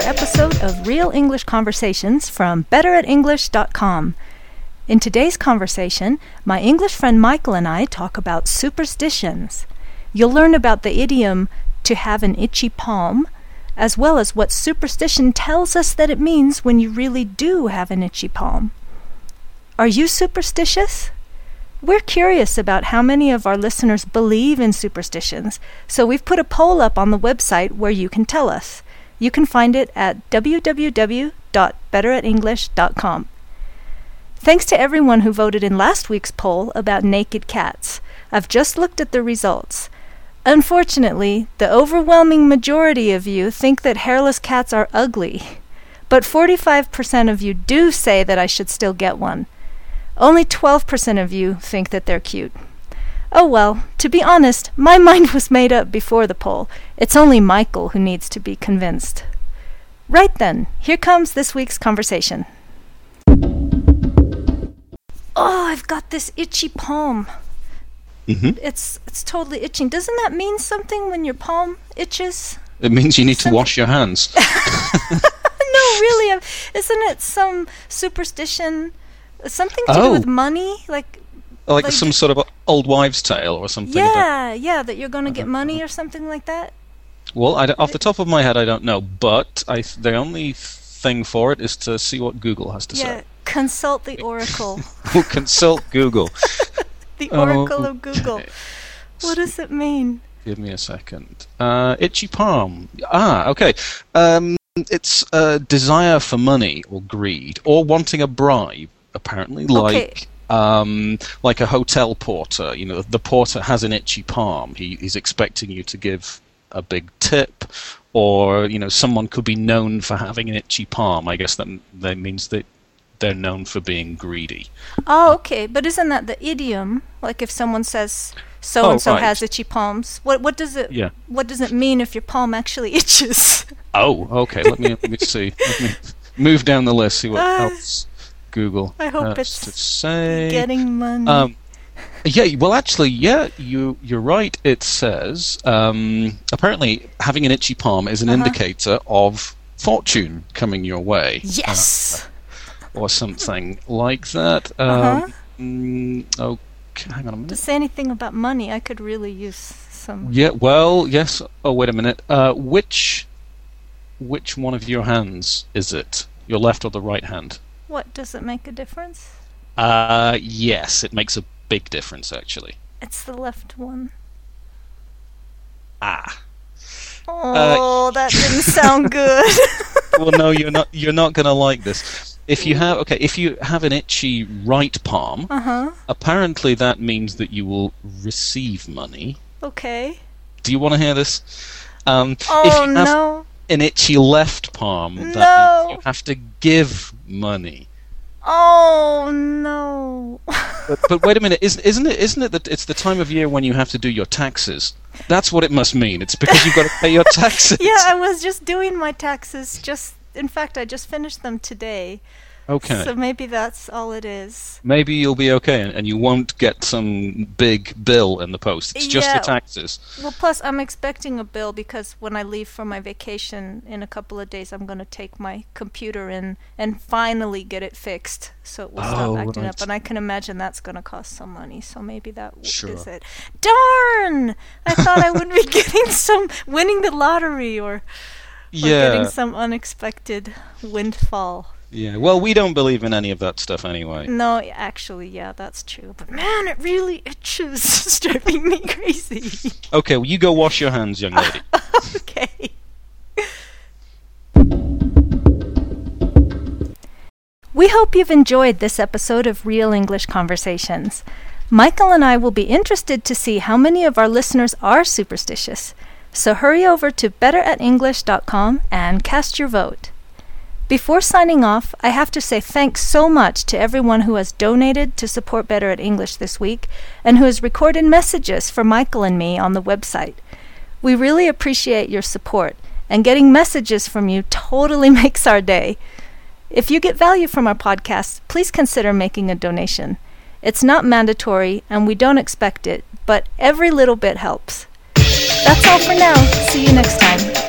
episode of Real English Conversations from betteratenglish.com. In today's conversation, my English friend Michael and I talk about superstitions. You'll learn about the idiom to have an itchy palm, as well as what superstition tells us that it means when you really do have an itchy palm. Are you superstitious? We're curious about how many of our listeners believe in superstitions, so we've put a poll up on the website where you can tell us. You can find it at www.betteratenglish.com. Thanks to everyone who voted in last week's poll about naked cats. I've just looked at the results. Unfortunately, the overwhelming majority of you think that hairless cats are ugly, but 45% of you do say that I should still get one. Only 12% of you think that they're cute. Oh well, to be honest, my mind was made up before the poll. It's only Michael who needs to be convinced. Right then, here comes this week's conversation. Oh, I've got this itchy palm. Mm-hmm. It's totally itching. Doesn't that mean something when your palm itches? It means you need to wash your hands. No, really, isn't it some superstition? Something to do with money, like some sort of old wives' tale or something. Yeah, that you're going to get money or something like that. Well, off the top of my head, I don't know, but the only thing for it is to see what Google has to say. Yeah, consult the oracle. Consult Google. The oracle of Google. What does it mean? Give me a second. Itchy palm. Okay. It's a desire for money or greed or wanting a bribe. Apparently, like a hotel porter. You know, the porter has an itchy palm. He's expecting you to give a big tip, or someone could be known for having an itchy palm. I guess that means that they're known for being greedy. Oh, okay. But isn't that the idiom? Like if someone says so and so has itchy palms, what does it? Yeah. What does it mean if your palm actually itches? Oh, okay. Let me see. Let me move down the list. See what else Google I hope has to say. Getting money. You're right. It says apparently having an itchy palm is an indicator of fortune coming your way. Yes. Or something like that. Okay, hang on a minute. To say anything about money, I could really use some. Yeah. Well, yes. Oh, wait a minute. Which one of your hands is it? Your left or the right hand? What, does it make a difference? Yes, it makes a big difference, actually. It's the left one. Oh, that didn't sound good. Well, no, you're not going to like this. If you have an itchy right palm, apparently that means that you will receive money. Okay. Do you want to hear this? If you have an itchy left palm, that means you have to give money. Oh no! but wait a minute, isn't it that it's the time of year when you have to do your taxes? That's what it must mean. It's because you've got to pay your taxes. Yeah, I was just doing my taxes. In fact, I just finished them today. Okay. So maybe that's all it is. Maybe you'll be okay, and you won't get some big bill in the post. It's just your taxes. Well, plus I'm expecting a bill because when I leave for my vacation in a couple of days, I'm going to take my computer in and finally get it fixed so it will stop acting up. And I can imagine that's going to cost some money. So maybe that is it. Darn! I thought I would be winning the lottery or getting some unexpected windfall. Yeah, well, we don't believe in any of that stuff anyway. No, actually, yeah, that's true. But man, it really itches. It's driving me crazy. Okay, well, you go wash your hands, young lady. Okay. We hope you've enjoyed this episode of Real English Conversations. Michael and I will be interested to see how many of our listeners are superstitious. So hurry over to betteratenglish.com and cast your vote. Before signing off, I have to say thanks so much to everyone who has donated to support Better at English this week and who has recorded messages for Michael and me on the website. We really appreciate your support, and getting messages from you totally makes our day. If you get value from our podcast, please consider making a donation. It's not mandatory, and we don't expect it, but every little bit helps. That's all for now. See you next time.